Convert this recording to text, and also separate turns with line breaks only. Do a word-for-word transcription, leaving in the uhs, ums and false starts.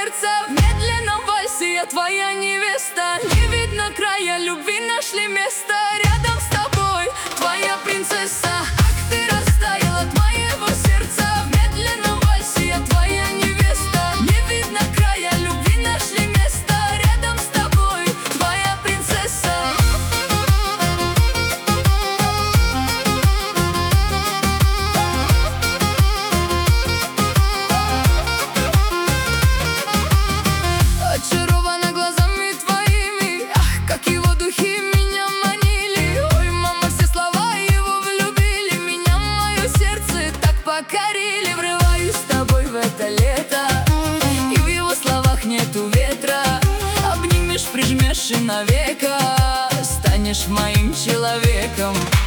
сердца. В медленном вальсе я твоя невеста. Не видно края, любви нашли место. Рядом с тобой твоя принцесса. Как ты растаял от моего сердца. В медленном вальсе я твоя невеста. Не видно края, любви нашли место. Рядом с тобой твоя принцесса. Очарована глазами твоими, ах, как его духи меня манили. Ой, мама, все слова его влюбили меня, мое сердце так покорили. Врываюсь с тобой в это лето, и в его словах нету ветра. Обнимешь, прижмешь и навека станешь моим человеком.